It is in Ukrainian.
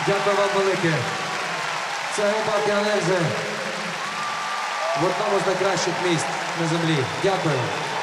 Дякую вам велике. Це група Піонерзи в одному з найкращих місць на землі. Дякую.